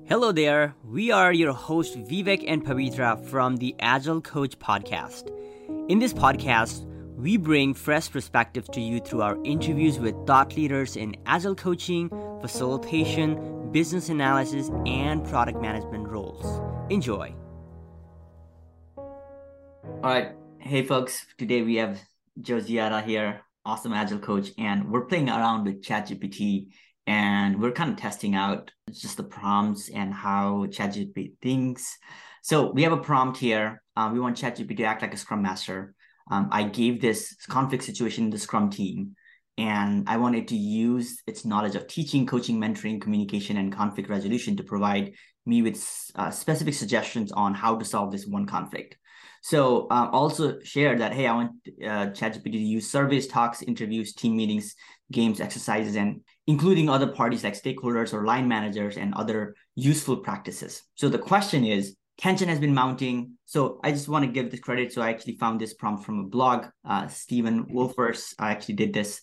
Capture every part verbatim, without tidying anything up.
Hello there, we are your hosts Vivek and Pavitra from the Agile Coach podcast. In this podcast, we bring fresh perspective to you through our interviews with thought leaders in Agile coaching, facilitation, business analysis, and product management roles. Enjoy. All right, hey folks, today we have Josiana here, awesome Agile coach, and we're playing around with ChatGPT. And we're kind of testing out just the prompts and how ChatGPT thinks. So we have a prompt here. Um, we want ChatGPT to act like a Scrum Master. Um, I gave this conflict situation in the Scrum team, and I wanted to use its knowledge of teaching, coaching, mentoring, communication, and conflict resolution to provide me with uh, specific suggestions on how to solve this one conflict. So uh, also share that, hey, I want uh, ChatGPT to use surveys, talks, interviews, team meetings, games, exercises, and including other parties like stakeholders or line managers and other useful practices. So the question is, tension has been mounting. So I just want to give this credit. So I actually found this prompt from a blog. Uh, Stephen Wolfers I actually did this.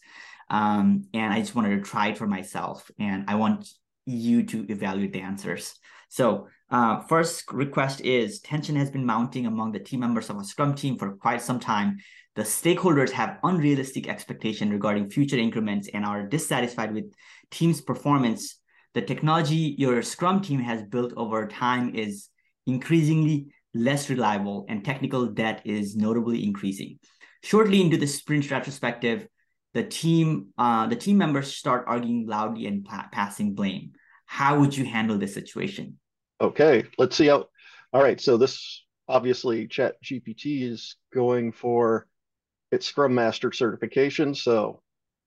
Um, and I just wanted to try it for myself. And I want you to evaluate the answers. So uh, first request is, tension has been mounting among the team members of a Scrum team for quite some time. The stakeholders have unrealistic expectations regarding future increments and are dissatisfied with team's performance. The technology your Scrum team has built over time is increasingly less reliable, and technical debt is notably increasing. Shortly into the sprint retrospective, the team uh, the team members start arguing loudly and pa- passing blame. How would you handle this situation? Okay, let's see how. All right, so this obviously ChatGPT is going for its Scrum Master certification. So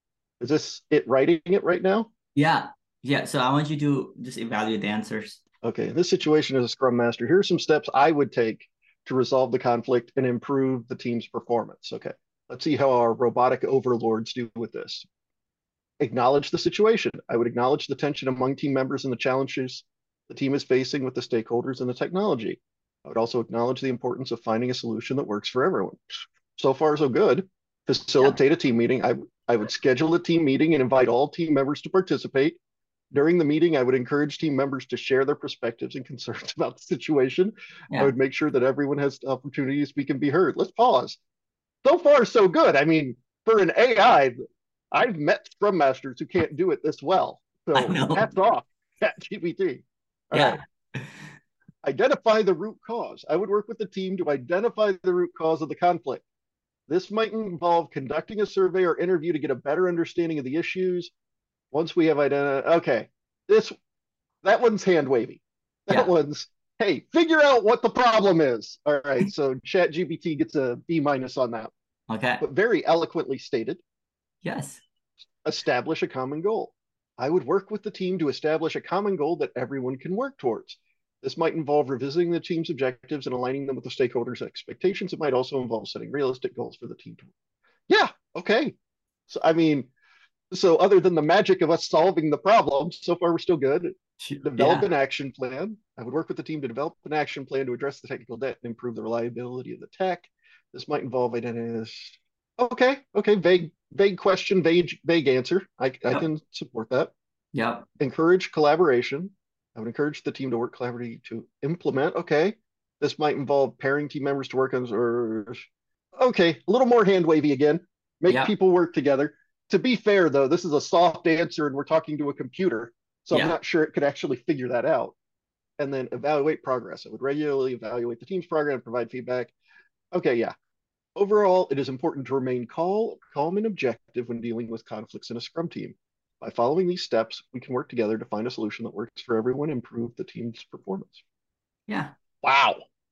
is this it writing it right now? Yeah, yeah. So I want you to just evaluate the answers. Okay, in this situation as a Scrum Master, here are some steps I would take to resolve the conflict and improve the team's performance. Okay, let's see how our robotic overlords do with this. Acknowledge the situation. I would acknowledge the tension among team members and the challenges the team is facing with the stakeholders and the technology. I would also acknowledge the importance of finding a solution that works for everyone. So far, so good. Facilitate a team meeting. I, I would schedule a team meeting and invite all team members to participate. During the meeting, I would encourage team members to share their perspectives and concerns about the situation. Yeah. I would make sure that everyone has opportunity to speak and be heard. Let's pause. So far, so good. I mean, for an A I, I've met Scrum Masters who can't do it this well. So hats off, ChatGPT. All yeah. right. Identify the root cause. I would work with the team to identify the root cause of the conflict. This might involve conducting a survey or interview to get a better understanding of the issues. Once we have identified, okay, this, that one's hand wavy. That yeah. one's, hey, figure out what the problem is. All right, so ChatGPT gets a B minus on that. Okay. But very eloquently stated. Yes. Establish a common goal. I would work with the team to establish a common goal that everyone can work towards. This might involve revisiting the team's objectives and aligning them with the stakeholders' expectations. It might also involve setting realistic goals for the team to work. Yeah, okay. So, I mean, so other than the magic of us solving the problem, so far we're still good. Develop yeah. an action plan. I would work with the team to develop an action plan to address the technical debt and improve the reliability of the tech. This might involve identity. Okay, okay, vague, vague question, vague, vague answer. I, yep. I can support that. Yeah. Encourage collaboration. I would encourage the team to work collaboratively to implement. Okay, this might involve pairing team members to work on, or okay, a little more hand wavy again. Make yep. people work together. To be fair, though, this is a soft answer, and we're talking to a computer, so yeah. I'm not sure it could actually figure that out. And then evaluate progress. I would regularly evaluate the team's progress and provide feedback. Okay, yeah. Overall, it is important to remain calm, calm and objective when dealing with conflicts in a Scrum team. By following these steps, we can work together to find a solution that works for everyone and improve the team's performance. Yeah. Wow.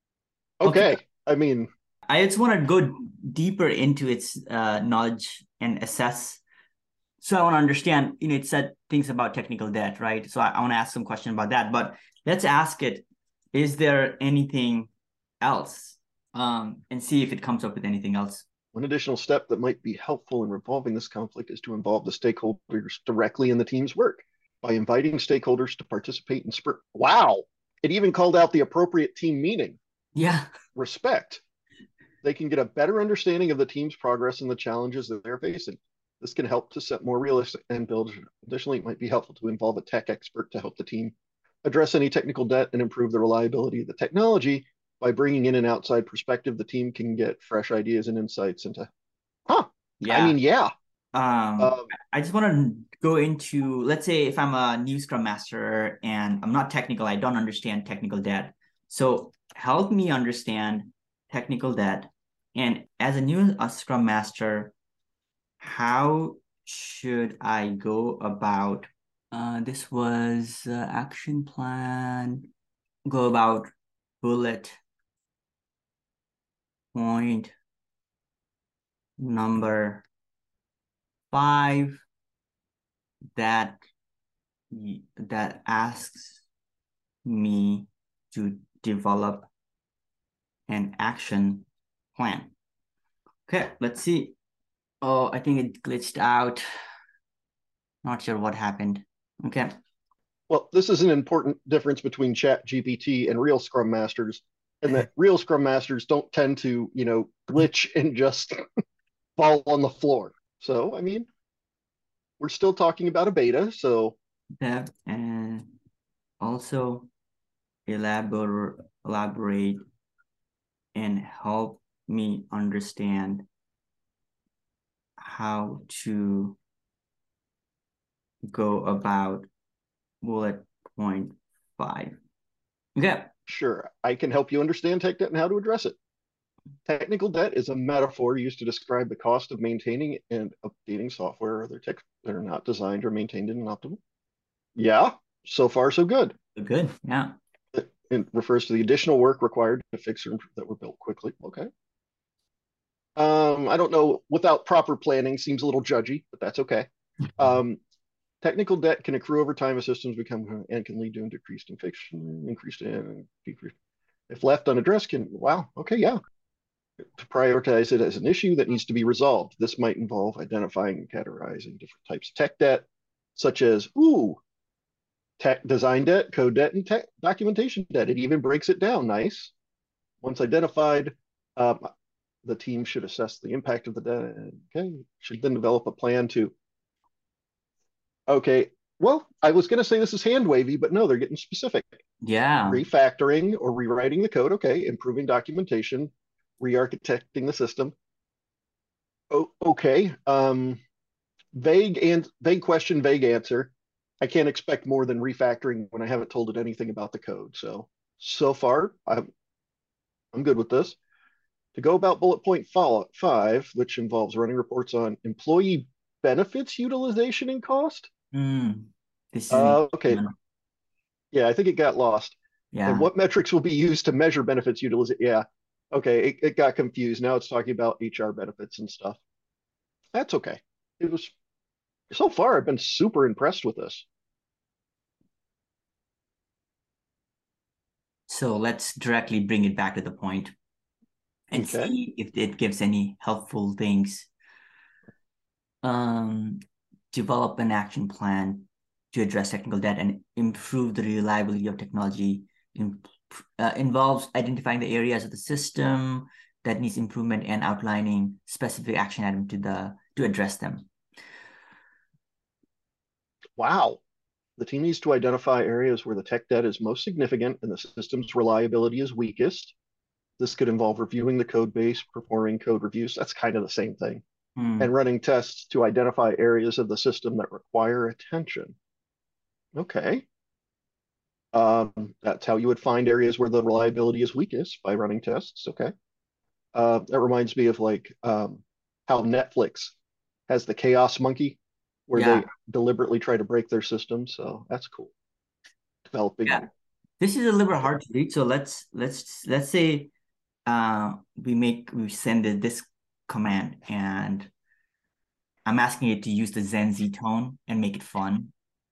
Okay. okay. I mean, I just want to go deeper into its uh, knowledge and assess. So I want to understand, you know, it said things about technical debt, right? So I, I want to ask some question about that, but let's ask it, is there anything else? Um, and see if it comes up with anything else. One additional step that might be helpful in resolving this conflict is to involve the stakeholders directly in the team's work by inviting stakeholders to participate in sprint. Wow. It even called out the appropriate team meeting. Yeah. Respect. They can get a better understanding of the team's progress and the challenges that they're facing. This can help to set more realistic and build. Additionally, it might be helpful to involve a tech expert to help the team address any technical debt and improve the reliability of the technology. By bringing in an outside perspective, the team can get fresh ideas and insights into, huh, I Yeah. mean, yeah. Um, Um, I just want to go into, let's say if I'm a new Scrum Master and I'm not technical, I don't understand technical debt. So help me understand technical debt. And as a new uh, Scrum Master, how should I go about uh, this was uh, action plan, go about bullet point number five that that asks me to develop an action plan. Okay, let's see. Oh, I think it glitched out. Not sure what happened. Okay. well, this is an important difference between Chat G P T and real Scrum Masters, and that real Scrum Masters don't tend to, you know, glitch and just fall on the floor. So, I mean, we're still talking about a beta, so That and also elaborate elaborate and help me understand how to go about bullet point five. Okay. sure, I can help you understand tech debt and how to address it. Technical debt is a metaphor used to describe the cost of maintaining and updating software or other tech that are not designed or maintained in an optimal. Yeah, so far so good. Good. Yeah. It, it refers to the additional work required to fix or improve that were built quickly. Okay. Um, I don't know. Without proper planning, seems a little judgy, but that's okay. Um, technical debt can accrue over time as systems become and can lead to decreased infection, increased and decreased. If left unaddressed, can wow. Okay, yeah. To prioritize it as an issue that needs to be resolved. This might involve identifying and categorizing different types of tech debt, such as ooh, tech design debt, code debt, and tech documentation debt. It even breaks it down. Nice. Once identified, um, the team should assess the impact of the debt. Okay, should then develop a plan to. Okay, well, I was going to say this is hand wavy, but no, they're getting specific. Yeah. Refactoring or rewriting the code. Okay, improving documentation, re-architecting the system. Oh, okay. Um, vague and vague question, vague answer. I can't expect more than refactoring when I haven't told it anything about the code. So so far, I'm I'm good with this. To go about bullet point follow five, which involves running reports on employee benefits utilization and cost. Mm, this is an Uh, okay, one. yeah, I think it got lost. And Yeah. what metrics will be used to measure benefits utilization? Yeah, okay, it, it got confused. Now it's talking about H R benefits and stuff. That's okay. It was so far. I've been super impressed with this. So let's directly bring it back to the point and Okay. see if it gives any helpful things. Um, develop an action plan to address technical debt and improve the reliability of technology. In, uh, involves identifying the areas of the system that needs improvement and outlining specific action items to the to address them. Wow. The team needs to identify areas where the tech debt is most significant and the system's reliability is weakest. This could involve reviewing the code base, performing code reviews. That's kind of the same thing. Hmm. And running tests to identify areas of the system that require attention. Okay. Um, that's how you would find areas where the reliability is weakest by running tests. Okay. Uh, that reminds me of like um, how Netflix has the chaos monkey where Yeah. they deliberately try to break their system. So that's cool. Yeah. Developing. This is a little bit Okay. hard to read. So let's let's let's say uh we make we send it this command and I'm asking it to use the Gen Z tone and make it fun.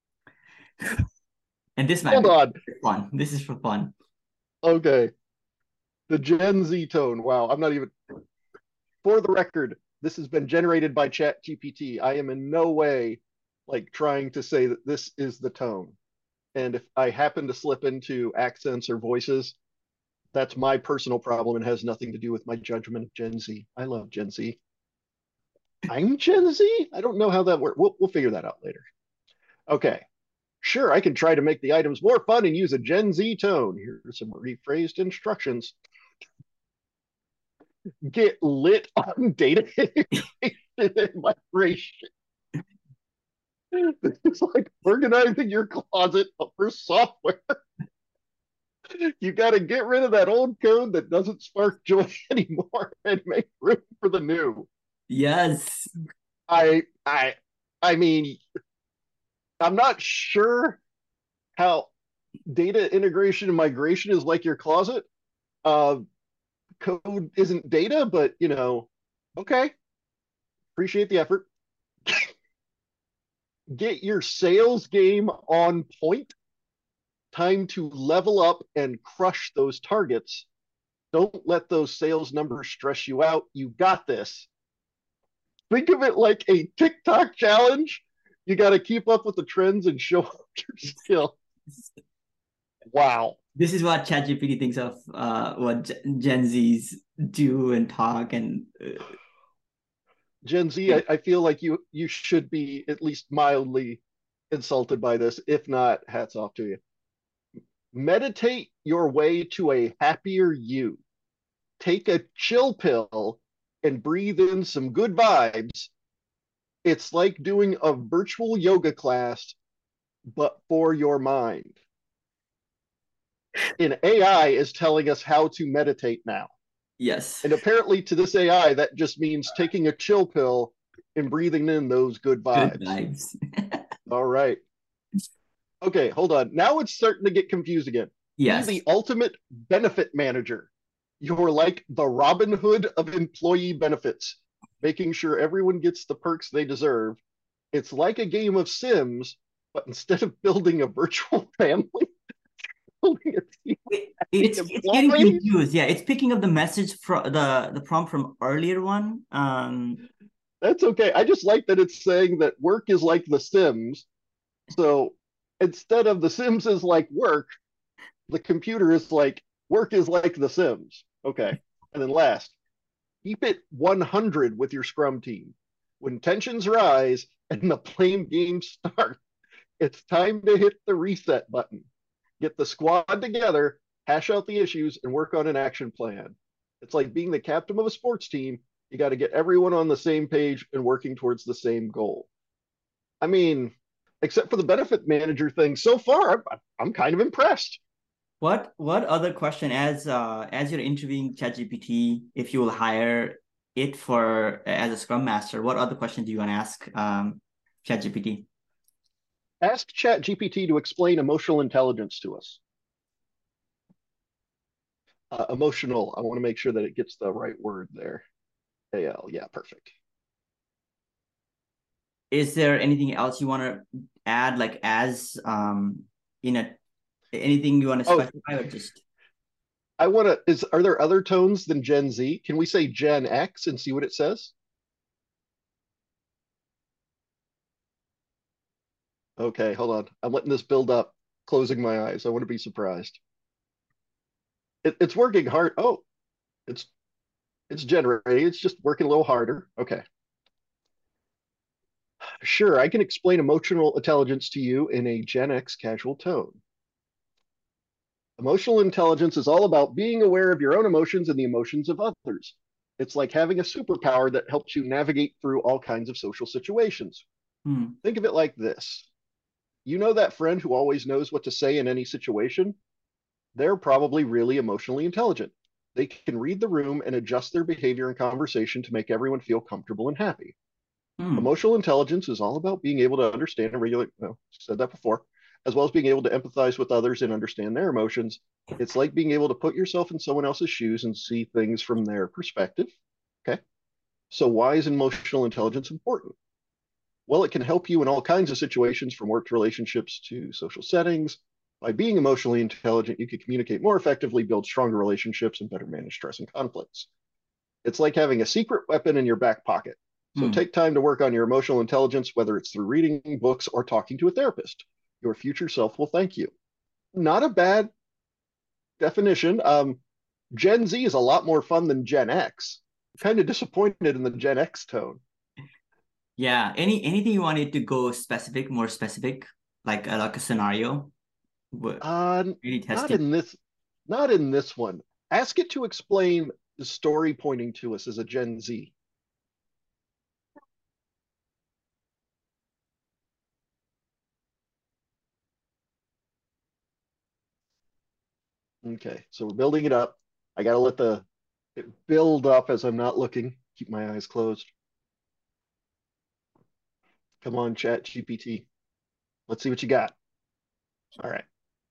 And this might Hold be on. fun. This is for fun. Okay. The Gen Z tone. Wow. I'm not even, for the record, this has been generated by Chat G P T. I am in no way like trying to say that this is the tone. And if I happen to slip into accents or voices, that's my personal problem and has nothing to do with my judgment of Gen Z. I love Gen Z. I'm Gen Z? I don't know how that works. We'll, we'll figure that out later. Okay. Sure, I can try to make the items more fun and use a Gen Z tone. Here's some rephrased instructions. Get lit on data integration and migration. It's like organizing your closet for software. You got to get rid of that old code that doesn't spark joy anymore and make room for the new. Yes. I I I mean, I'm not sure how data integration and migration is like your closet. Uh, code isn't data, but you know, okay, appreciate the effort. Get your sales game on point. Time to level up and crush those targets. Don't let those sales numbers stress you out. You got this. Think of it like a TikTok challenge. You got to keep up with the trends and show up your skill. Wow. This is what ChatGPT thinks of uh, what Gen Zs do and talk and. Uh... Gen Z, I, I feel like you you should be at least mildly insulted by this. If not, hats off to you. Meditate your way to a happier you. Take a chill pill and breathe in some good vibes. It's like doing a virtual yoga class, but for your mind. And A I is telling us how to meditate now. Yes. And apparently to this A I, that just means taking a chill pill and breathing in those good vibes. Good vibes. All right. Okay, hold on. Now it's starting to get confused again. Yes. Be the ultimate benefit manager. You're like the Robin Hood of employee benefits, making sure everyone gets the perks they deserve. It's like a game of Sims, but instead of building a virtual family, building a team. It, it's, it's getting confused. Yeah, it's picking up the message from the, the prompt from earlier one. Um, That's okay. I just like that it's saying that work is like the Sims. So instead of the Sims is like work, the computer is like work is like the Sims. Okay. And then last, keep it one hundred with your Scrum team. When tensions rise and the blame game starts, it's time to hit the reset button. Get the squad together, hash out the issues, and work on an action plan. It's like being the captain of a sports team. You got to get everyone on the same page and working towards the same goal. I mean, except for the benefit manager thing, so far, I'm, I'm kind of impressed. What what other question, as uh, as you're interviewing ChatGPT, if you will hire it for as a Scrum Master, what other question do you want to ask um, ChatGPT? Ask ChatGPT to explain emotional intelligence to us. Uh, emotional, I want to make sure that it gets the right word there. A L, yeah, perfect. Is there anything else you want to add, like as um, in a anything you want to specify, oh, or just? I want to. Is are there other tones than Gen Z? Can we say Gen X and see what it says? Okay, hold on. I'm letting this build up. Closing my eyes. I want to be surprised. It, it's working hard. Oh, it's it's generating. It's just working a little harder. Okay. Sure, I can explain emotional intelligence to you in a Gen X casual tone. Emotional intelligence is all about being aware of your own emotions and the emotions of others. It's like having a superpower that helps you navigate through all kinds of social situations. Hmm. Think of it like this. You know that friend who always knows what to say in any situation? They're probably really emotionally intelligent. They can read the room and adjust their behavior and conversation to make everyone feel comfortable and happy. Hmm. Emotional intelligence is all about being able to understand and regulate, well, said that before, as well as being able to empathize with others and understand their emotions. It's like being able to put yourself in someone else's shoes and see things from their perspective. Okay. So why is emotional intelligence important? Well, it can help you in all kinds of situations, from work to relationships to social settings. By being emotionally intelligent, you can communicate more effectively, build stronger relationships, and better manage stress and conflicts. It's like having a secret weapon in your back pocket. So mm. take time to work on your emotional intelligence, whether it's through reading books or talking to a therapist. Your future self will thank you. Not a bad definition. Um, Gen Z is a lot more fun than Gen X. I'm kind of disappointed in the Gen X tone. Yeah. Any anything you wanted to go specific, more specific? like a, like a scenario? What Uh, really not testing? in this, not in this one. Ask it to explain the story pointing to us as a Gen Z. Okay, so we're building it up. I got to let the it build up as I'm not looking. Keep my eyes closed. Come on, Chat G P T. Let's see what you got. All right.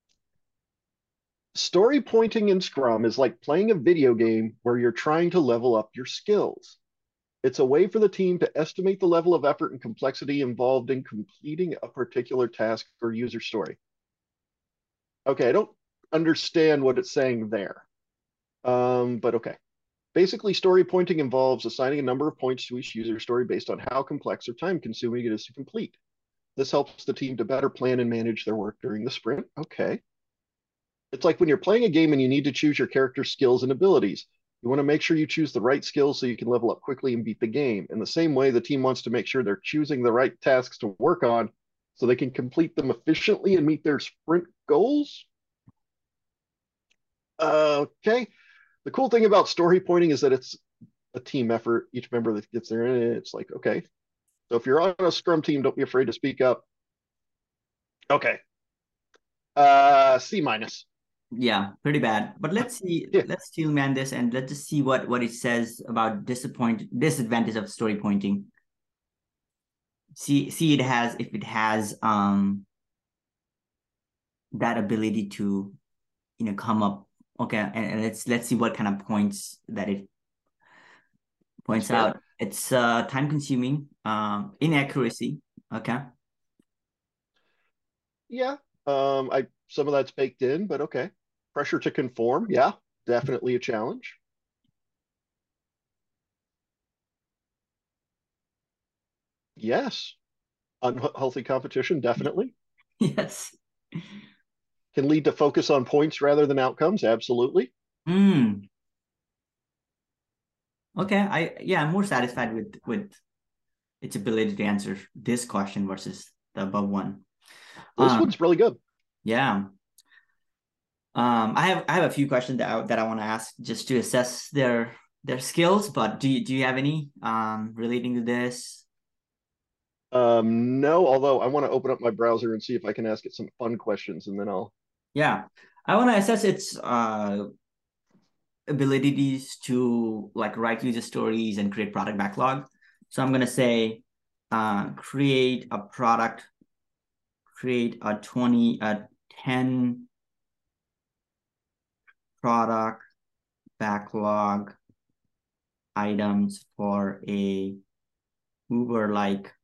Story pointing in Scrum is like playing a video game where you're trying to level up your skills. It's a way for the team to estimate the level of effort and complexity involved in completing a particular task or user story. Okay, I don't understand what it's saying there, um, but okay. Basically, story pointing involves assigning a number of points to each user story based on how complex or time consuming it is to complete. This helps the team to better plan and manage their work during the sprint. Okay. It's like when you're playing a game and you need to choose your character's skills and abilities. You want to make sure you choose the right skills so you can level up quickly and beat the game. In the same way, the team wants to make sure they're choosing the right tasks to work on so they can complete them efficiently and meet their sprint goals. Uh, okay. The cool thing about story pointing is that it's a team effort. Each member that gets there, and it's like, okay. So if you're on a Scrum team, don't be afraid to speak up. Okay. Uh, C minus. Yeah, pretty bad. But let's see, Yeah. let's still man this and let's just see what what it says about disappoint disadvantage of story pointing. See, see it has if it has um that ability to you know come up. Okay, and, and let's let's see what kind of points that it That's points fair. out. It's uh time consuming, um, inaccuracy. Okay. Yeah. Um, I some of that's baked in, but okay. Pressure to conform. Yeah, definitely a challenge. Yes. Unhealthy competition, definitely. Yes. Can lead to focus on points rather than outcomes. Absolutely. Hmm. Okay. I yeah, I'm more satisfied with with its ability to answer this question versus the above one. This Um, one's really good. yeah. Um, I have I have a few questions that I, that I want to ask just to assess their their skills. But do you do you have any um relating to this? Um, no, although I want to open up my browser and see if I can ask it some fun questions, and then I'll. Yeah, I want to assess its uh abilities to like write user stories and create product backlog. So I'm gonna say, uh, create a product, create a twenty a ten product backlog items for a Uber like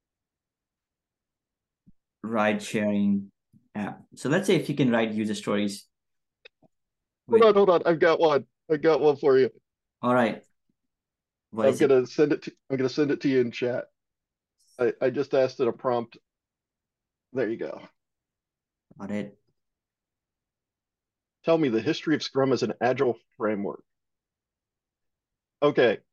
ride sharing app. So let's say if you can write user stories Hold with, on, hold on. I've got one. I got one for you. all right, what I'm is it? gonna send it to. I'm gonna send it to you in chat. I, I just asked it a prompt. There you go. Got it. Tell me the history of Scrum as an agile framework. Okay,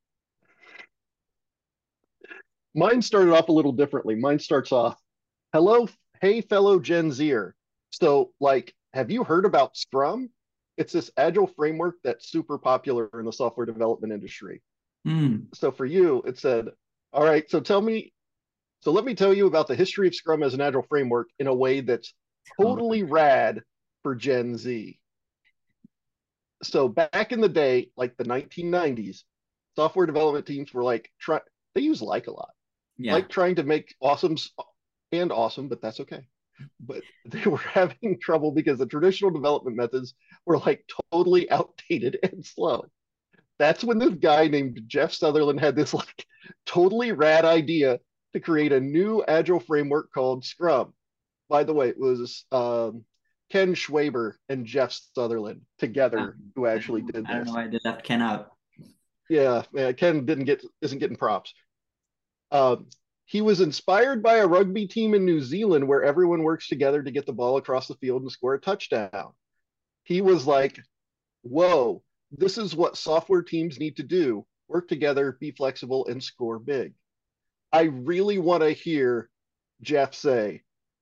mine started off a little differently. Mine starts off, hello, hey, fellow Gen Zer. So, like, have you heard about Scrum? It's this agile framework that's super popular in the software development industry. Hmm. So, for you, it said, all right, so tell me, so let me tell you about the history of Scrum as an agile framework in a way that's totally rad for Gen Z. So, back in the day, like the nineteen nineties, software development teams were like, try, they use like a lot, Yeah. like trying to make awesome and awesome, but that's okay. But they were having trouble because the traditional development methods were like totally outdated and slow. That's when this guy named Jeff Sutherland had this like totally rad idea to create a new agile framework called Scrum. By the way, it was um, Ken Schwaber and Jeff Sutherland Uh, together who I don't actually know. did I don't know this. why they left Ken out. Yeah, man, Ken didn't get isn't getting props. Um, he was inspired by a rugby team in New Zealand where everyone works together to get the ball across the field and score a touchdown. He was like, whoa, this is what software teams need to do: work together, be flexible, and score big. I really want to hear Jeff say,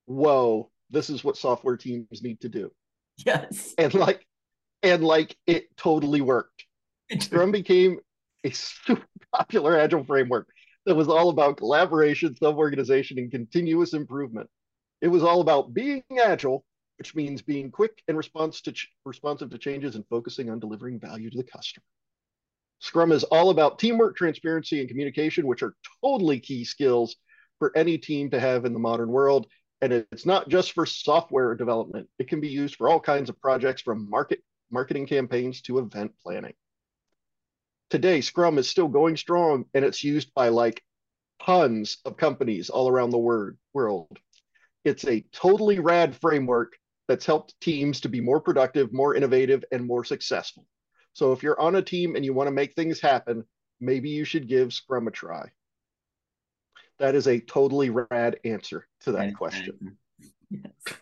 whoa, this is what software teams need to do. Yes. And like, and like it totally worked. Scrum became a super popular agile framework that was all about collaboration, self-organization, and continuous improvement. It was all about being agile, which means being quick and response to ch- responsive to changes and focusing on delivering value to the customer. Scrum is all about teamwork, transparency, and communication, which are totally key skills for any team to have in the modern world. And it's not just for software development. It can be used for all kinds of projects from market marketing campaigns to event planning. Today, Scrum is still going strong and it's used by like tons of companies all around the word, world. It's a totally rad framework that's helped teams to be more productive, more innovative, and more successful. So if you're on a team and you want to make things happen, maybe you should give Scrum a try. That is a totally rad answer to that question. Yes.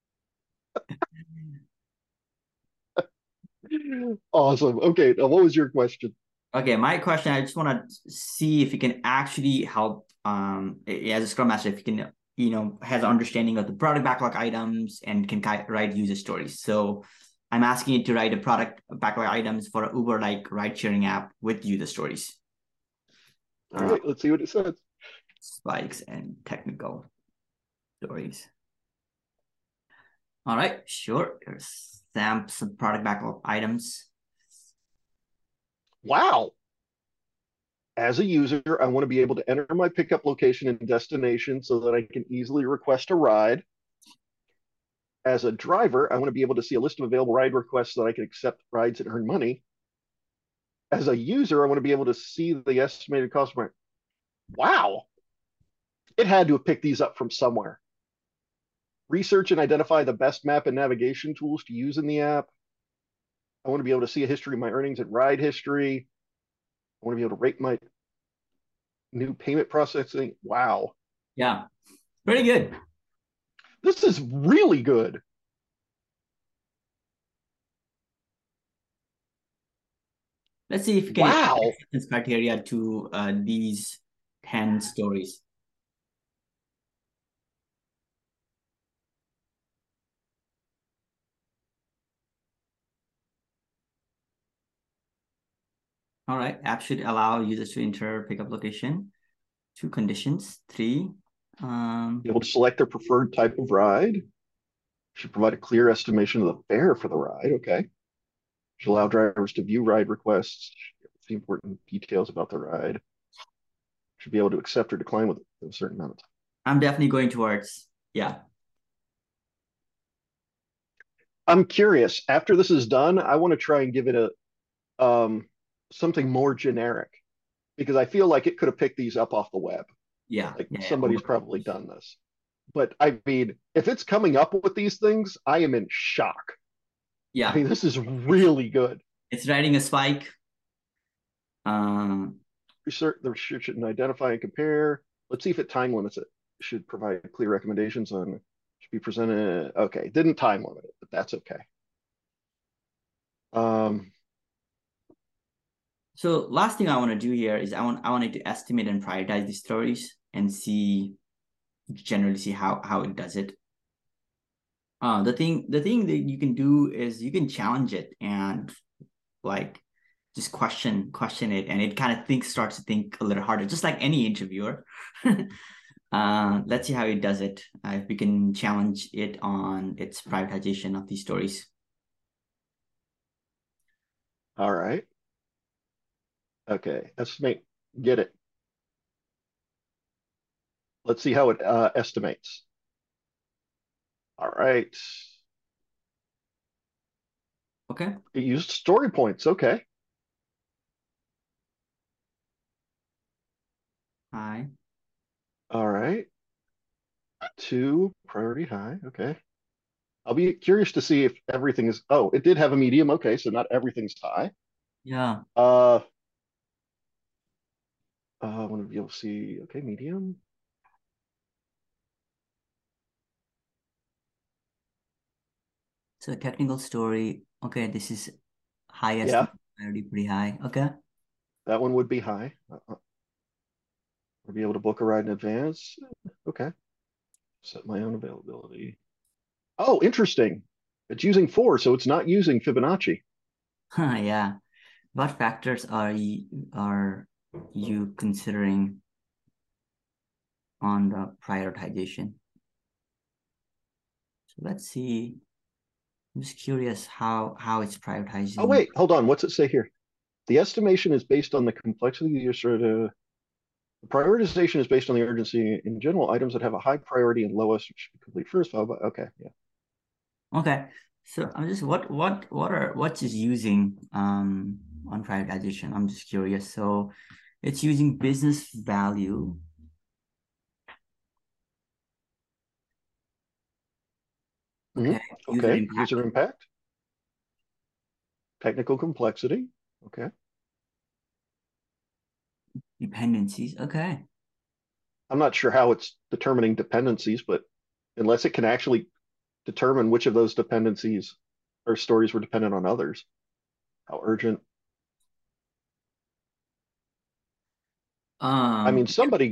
Awesome. Okay, now what was your question? Okay, my question, I just want to see if you can actually help um as a Scrum Master, if you can, you know, has an understanding of the product backlog items and can write user stories. So I'm asking you to write a product backlog items for an Uber-like ride-sharing app with user stories. All right, uh, let's see what it says. Spikes and technical stories. All right, sure. There's stamps and product backlog items. Wow. As a user, I want to be able to enter my pickup location and destination so that I can easily request a ride. As a driver, I want to be able to see a list of available ride requests so that I can accept rides and earn money. As a user, I want to be able to see the estimated cost of my. Wow. It had to have picked these up from somewhere. Research and identify the best map and navigation tools to use in the app. I want to be able to see a history of my earnings and ride history. I want to be able to rate my new payment processing. Wow. Yeah, pretty good. This is really good. Let's see if you can wow. this criteria to uh, these ten stories. All right, app should allow users to enter pickup location. Two conditions. Three. Um, Be able to select their preferred type of ride. Should provide a clear estimation of the fare for the ride. Okay. Should allow drivers to view ride requests. See important details about the ride. Should be able to accept or decline with a certain amount of time. I'm definitely going towards, yeah. I'm curious. After this is done, I want to try and give it a um, something more generic because I feel like it could have picked these up off the web. Yeah. Like yeah, somebody's yeah. probably done this. But I mean, if it's coming up with these things, I am in shock. Yeah. I mean, this is really good. It's writing a spike. Um, Research the research and identify and compare. Let's see if it time limits it. Should provide clear recommendations on should be presented. Okay, didn't time limit it, but that's okay. Um, so last thing I want to do here is I want I wanted to estimate and prioritize these stories and see generally see how how it does it. Uh, the thing the thing that you can do is you can challenge it and like just question question it, and it kind of thinks starts to think a little harder, just like any interviewer. uh, let's see how it does it. Uh, if we can challenge it on its prioritization of these stories. all right. Okay, estimate. Get it. Let's see how it uh, estimates. All right. Okay. It used story points. Okay. Hi. All right. Two priority high. Okay. I'll be curious to see if everything is. Oh, it did have a medium. Okay, so not everything's high. Yeah. Uh, uh I want to be able to see. Okay, medium. So technical story. Okay, this is highest Yeah, priority, pretty high. Okay. that one would be high. Uh, uh, We'll be able to book a ride in advance. Okay. Set my own availability. Oh, interesting. It's using four, so it's not using Fibonacci. Huh, yeah. What factors are you are you considering on the prioritization? So let's see. I'm just curious how how it's Oh, prioritizing. wait, hold on. What's it say here? The estimation is based on the complexity of the user. To, the prioritization is based on the urgency. In general, items that have a high priority and lowest should be complete first. But okay, yeah. Okay. So I'm just what what what are what is using um on prioritization? I'm just curious. So it's using business value. Hmm. Okay. User Okay, impact. user impact, technical complexity. Okay. Dependencies. Okay. I'm not sure how it's determining dependencies, but unless it can actually determine which of those dependencies or stories were dependent on others, how urgent. I mean, Um, somebody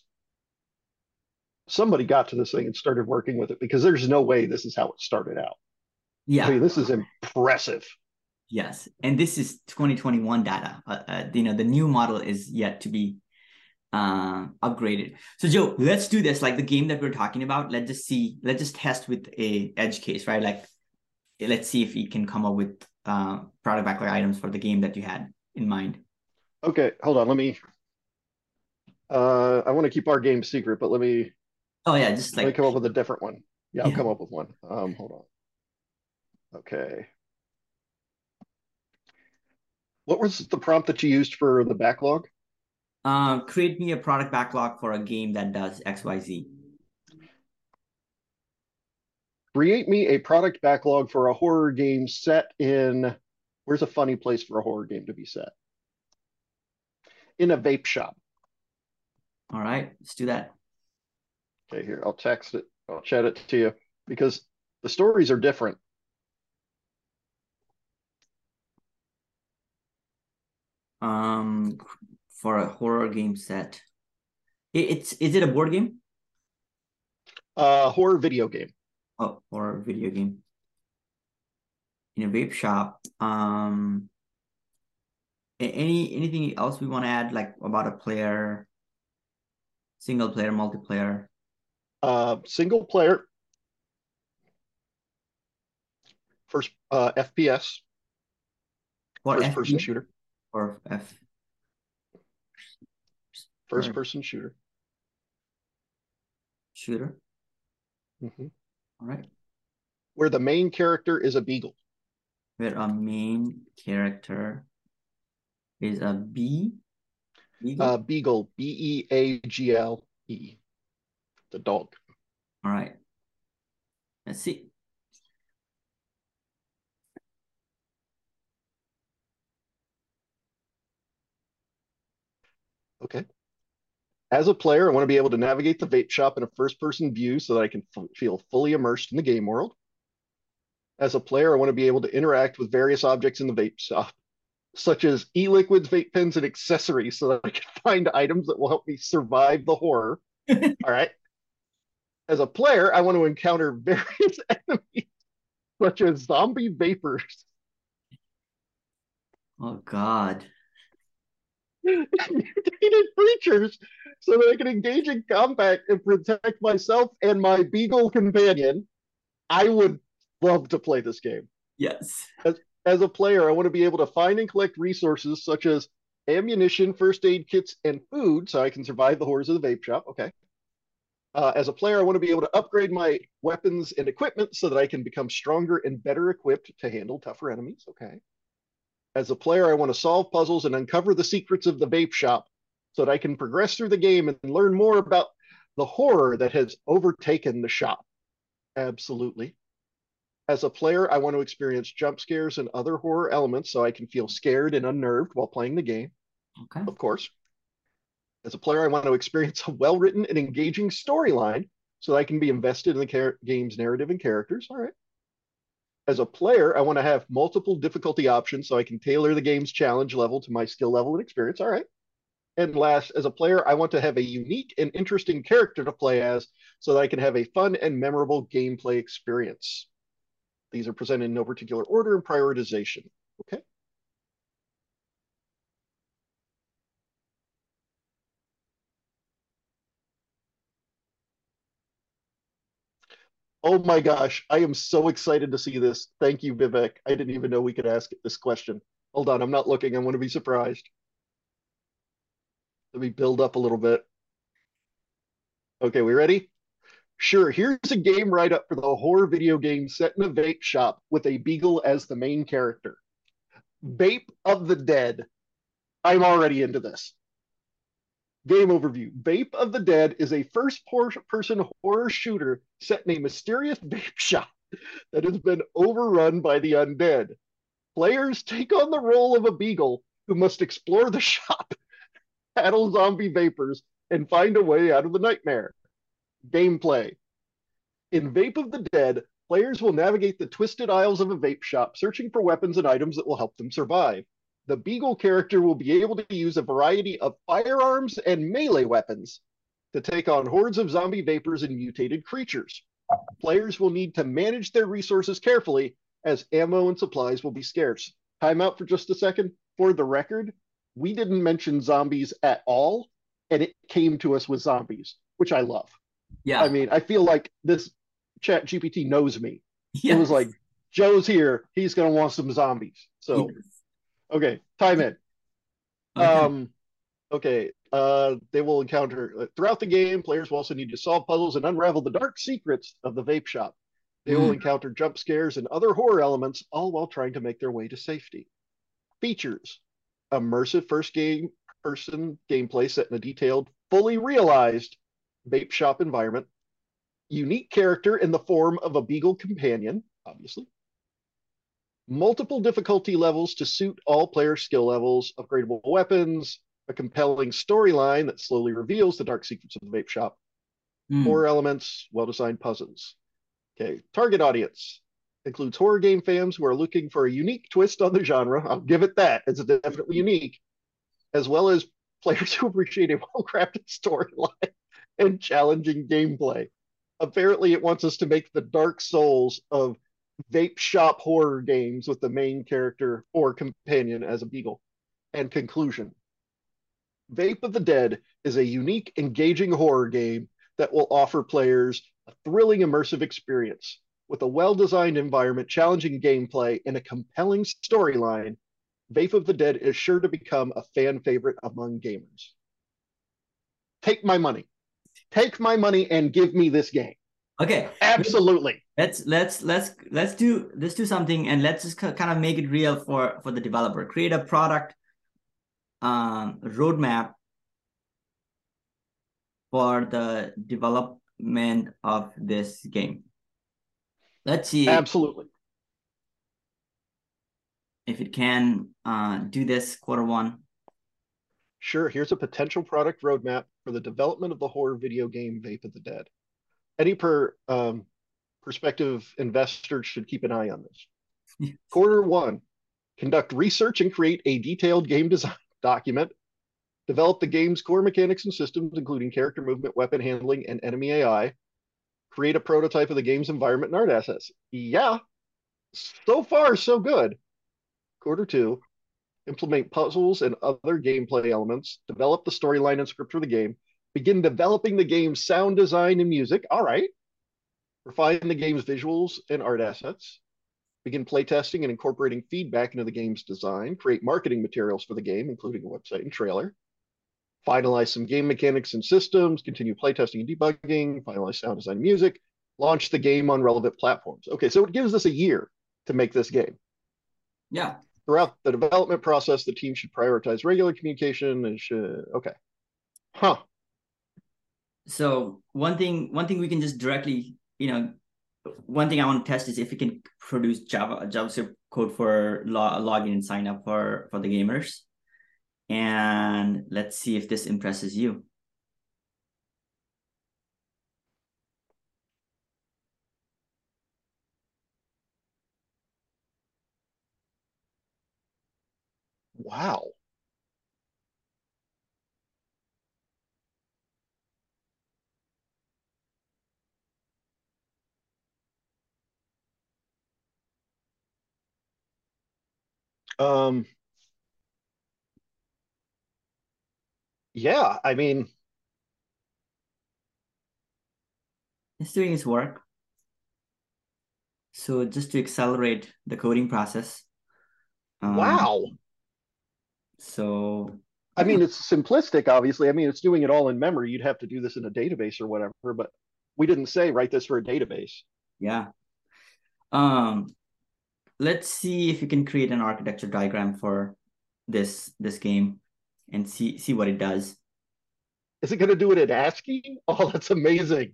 somebody got to this thing and started working with it because there's no way this is how it started out. I yeah, mean, this is impressive. yes. And this is twenty twenty-one data. Uh, uh, you know, the new model is yet to be uh, upgraded. So Joe, let's do this. Like the game that we're talking about, let's just see, let's just test with a edge case, right? Like let's see if we can come up with uh, product backlog items for the game that you had in mind. Okay, hold on. Let me. Uh, I want to keep our game secret, but let me Oh yeah, just let me like come up with a different one. Yeah, I'll yeah. come up with one. Um, hold on. Okay. What was the prompt that you used for the backlog? Uh, create me a product backlog for a game that does X Y Z. Create me a product backlog for a horror game set in. Where's a funny place for a horror game to be set? In a vape shop. All right, let's do that. Okay, here, I'll text it. I'll chat it to you because the stories are different. Um, for a horror game set. It, it's is it a board game? Uh, horror video game. Oh, or video game in a vape shop. Um, any anything else we want to add, like about a player, single player, multiplayer, Uh, single player, first uh, F P S, or first person F P S shooter, or F first or person shooter. shooter. Mhm. All right, Where the main character is a beagle. where a main character is a bee, Uh, eagle. beagle, B E A G L E, the dog. All right, let's see. Okay. As a player, I want to be able to navigate the vape shop in a first person view so that I can f- feel fully immersed in the game world. As a player, I want to be able to interact with various objects in the vape shop, such as e liquids, vape pens, and accessories, so that I can find items that will help me survive the horror. All right. As a player, I want to encounter various enemies, such as zombie vapors, Oh God. mutated creatures, so that I can engage in combat and protect myself and my beagle companion. I would love to play this game. Yes. As, as a player, I want to be able to find and collect resources such as ammunition, first aid kits, and food so I can survive the horrors of the vape shop. Okay. Uh, as a player, I want to be able to upgrade my weapons and equipment so that I can become stronger and better equipped to handle tougher enemies. Okay. As a player, I want to solve puzzles and uncover the secrets of the vape shop so that I can progress through the game and learn more about the horror that has overtaken the shop. Absolutely. As a player, I want to experience jump scares and other horror elements so I can feel scared and unnerved while playing the game, Okay. of course. As a player, I want to experience a well written and engaging storyline so that I can be invested in the car- game's narrative and characters. All right. As a player, I want to have multiple difficulty options so I can tailor the game's challenge level to my skill level and experience. All right. And last, as a player, I want to have a unique and interesting character to play as so that I can have a fun and memorable gameplay experience. These are presented in no particular order and prioritization. Okay. Oh my gosh, I am so excited to see this. Thank you, Vivek. I didn't even know we could ask this question. Hold on, I'm not looking. I want to be surprised. Let me build up a little bit. Okay, we ready? Sure, here's a game write-up for the horror video game set in a vape shop with a beagle as the main character. Vape of the Dead. I'm already into this. Game overview. Vape of the Dead is a first-person horror shooter set in a mysterious vape shop that has been overrun by the undead. Players take on the role of a beagle who must explore the shop, battle zombie vapors, and find a way out of the nightmare. Gameplay. In Vape of the Dead, players will navigate the twisted aisles of a vape shop, searching for weapons and items that will help them survive. The Beagle character will be able to use a variety of firearms and melee weapons to take on hordes of zombie vapors and mutated creatures. Players will need to manage their resources carefully as ammo and supplies will be scarce. Time out for just a second. For the record, we didn't mention zombies at all, and it came to us with zombies, which I love. Yeah. I mean, I feel like this Chat G P T knows me. Yes. It was like, Joe's here. He's going to want some zombies. So, yes. Okay, time in. Okay. Um, okay, uh, they will encounter, uh, throughout the game, players will also need to solve puzzles and unravel the dark secrets of the vape shop. They mm. will encounter jump scares and other horror elements, all while trying to make their way to safety. Features. Immersive first game person gameplay set in a detailed, fully realized vape shop environment. Unique character in the form of a beagle companion, obviously. Multiple difficulty levels to suit all player skill levels, upgradable weapons, a compelling storyline that slowly reveals the dark secrets of the vape shop, mm. horror elements, well-designed puzzles. Okay, target audience includes horror game fans who are looking for a unique twist on the genre. I'll give it that. It's definitely unique, as well as players who appreciate a well-crafted storyline and challenging gameplay. Apparently, it wants us to make the Dark Souls of vape shop horror games with the main character or companion as a beagle. And conclusion. Vape of the Dead is a unique, engaging horror game that will offer players a thrilling, immersive experience. With a well-designed environment, challenging gameplay, and a compelling storyline, Vape of the Dead is sure to become a fan favorite among gamers. Take my money. Take my money and give me this game. Okay. Absolutely. Let's let's let's let's do let's do something and let's just kind of make it real for for the developer. Create a product um, roadmap for the development of this game. Let's see. Absolutely. If it can uh, do this quarter one. Sure. Here's a potential product roadmap for the development of the horror video game Vape of the Dead. Any per um, prospective investor should keep an eye on this. Quarter one, conduct research and create a detailed game design document. Develop the game's core mechanics and systems, including character movement, weapon handling, and enemy A I. Create a prototype of the game's environment and art assets. Yeah, so far so good. Quarter two, implement puzzles and other gameplay elements. Develop the storyline and script for the game. Begin developing the game's sound design and music. All right. Refine the game's visuals and art assets. Begin playtesting and incorporating feedback into the game's design. Create marketing materials for the game, including a website and trailer. Finalize some game mechanics and systems. Continue playtesting and debugging. Finalize sound design and music. Launch the game on relevant platforms. Okay, so it gives us a year to make this game. Yeah. Throughout the development process, the team should prioritize regular communication and should, okay. Huh. So one thing, one thing we can just directly, you know, one thing I want to test is if we can produce Java JavaScript code for log, login and sign up for for the gamers, and let's see if this impresses you. Wow. Um, yeah, I mean, It's doing its work. So just to accelerate the coding process. Um, wow. so I yeah, mean, it's simplistic, obviously. I mean, it's doing it all in memory. You'd have to do this in a database or whatever, but we didn't say write this for a database. yeah. Um, let's see if you can create an architecture diagram for this this game and see see what it does. Is it going to do it in ASCII? Oh, that's amazing.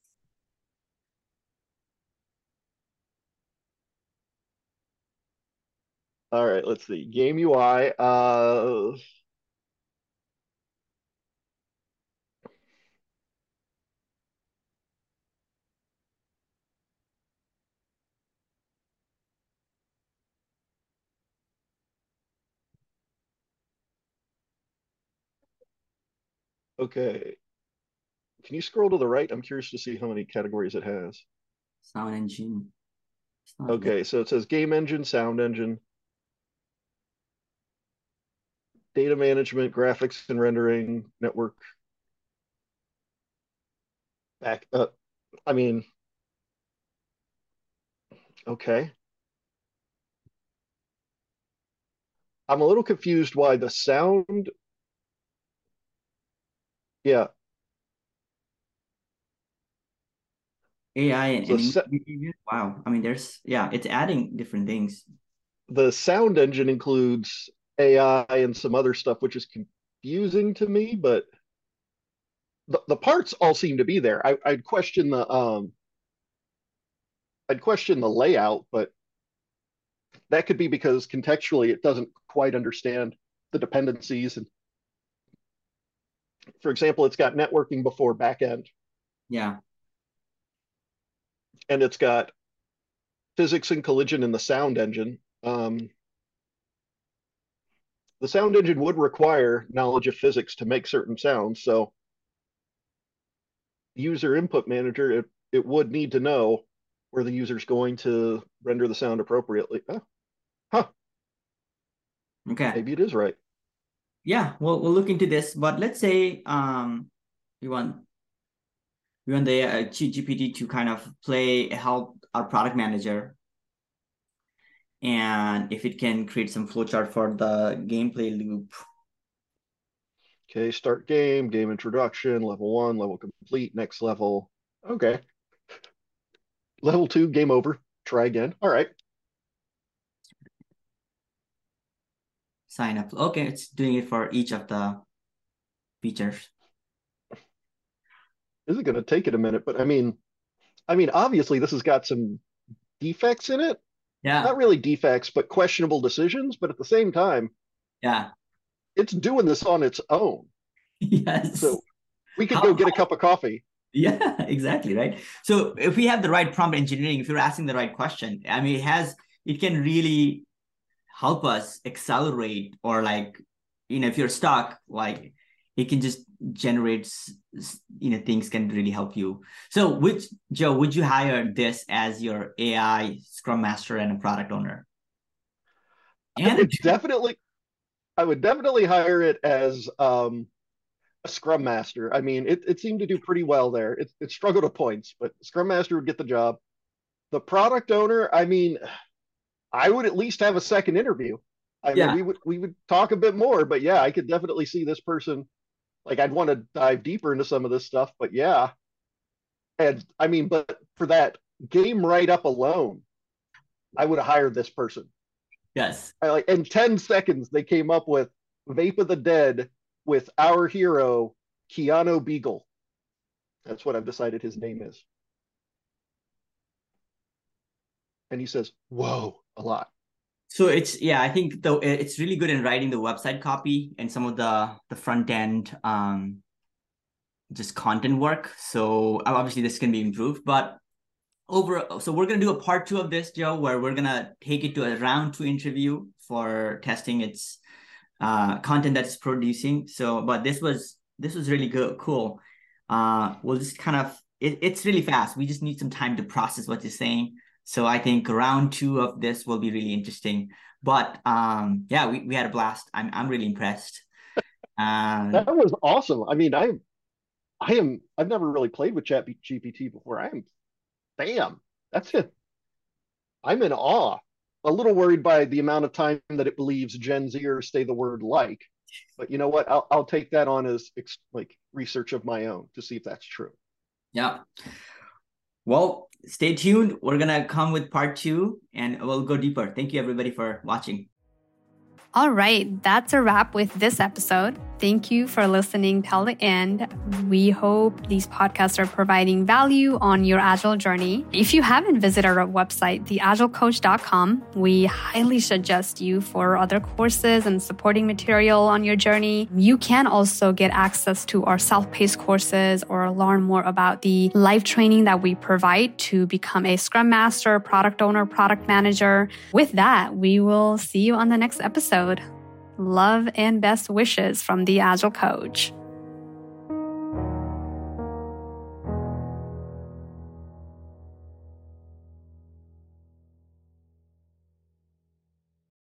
All right, let's see. Game U I. Uh, okay. Can you scroll to the right? I'm curious to see how many categories it has. Sound engine. It's not li- Okay, so it says game engine, sound engine, data management, graphics and rendering, network, back up. I mean, okay. I'm a little confused why the sound, yeah, A I and, the and image se- behavior. Wow. I mean, there's yeah, it's adding different things. the sound engine includes A I and some other stuff, which is confusing to me, but the, the parts all seem to be there. I, I'd question the um I'd question the layout, but that could be because contextually it doesn't quite understand the dependencies. And for example, it's got networking before backend, Yeah. and it's got physics and collision in the sound engine. Um, the sound engine would require knowledge of physics to make certain sounds. So user input manager, it, it would need to know where the user's going to render the sound appropriately. Oh, huh, Okay. maybe it is right. Yeah, we'll we'll look into this. But let's say um we want we want the uh, G P T to kind of play help our product manager, and if it can create some flowchart for the gameplay loop. Okay, start game, game introduction, level one, level complete, next level. Okay. Level two, game over. Try again. All right. Sign up. Okay, it's doing it for each of the features. This is going to take it a minute, but I mean, I mean, obviously this has got some defects in it. Yeah, Not really defects, but questionable decisions. But at the same time, yeah, it's doing this on its own. yes. So we could go How, get a cup of coffee. yeah, exactly, right? So if we have the right prompt engineering, if you're asking the right question, I mean, it has, it can really help us accelerate or like, you know, if you're stuck, like it can just generate, you know, things can really help you. So which, Joe, would you hire this as your A I Scrum Master and a product owner? I And a would definitely, I would definitely hire it as um, a Scrum Master. I mean, it, it seemed to do pretty well there. It, it struggled at points, but Scrum Master would get the job. The product owner, I mean, I would at least have a second interview. I mean, yeah, we would we would talk a bit more, but yeah, I could definitely see this person. Like, I'd want to dive deeper into some of this stuff, but yeah, and I mean, but for that game write up alone, I would have hired this person. yes. I, like in ten seconds, they came up with Vape of the Dead with our hero Keanu Beagle. That's what I've decided his name is, and he says "whoa" a lot. So it's yeah, I think though it's really good in writing the website copy and some of the the front end um just content work. So obviously this can be improved, but over so we're gonna do a part two of this, Joe, where we're gonna take it to a round two interview for testing its uh content that's producing. So but this was this was really good, cool. Uh we'll just kind of it, it's really fast. We just need some time to process what you're saying. So I think round two of this will be really interesting. But um, yeah, we, we had a blast. I'm I'm really impressed. Um, That was awesome. I mean, I I am I've never really played with Chat G P T before. I am bam. That's it. I'm in awe. A little worried by the amount of time that it believes Gen Zers say the word like, but you know what? I'll I'll take that on as like research of my own to see if that's true. yeah. Well, stay tuned. We're gonna come with part two, and we'll go deeper. Thank you, everybody, for watching. All right, that's a wrap with this episode. Thank you for listening till the end. We hope these podcasts are providing value on your Agile journey. If you haven't visited our website, the agile coach dot com, we highly suggest you for other courses and supporting material on your journey. You can also get access to our self-paced courses or learn more about the live training that we provide to become a Scrum Master, Product Owner, Product Manager. With that, we will see you on the next episode. Love and best wishes from the Agile Coach.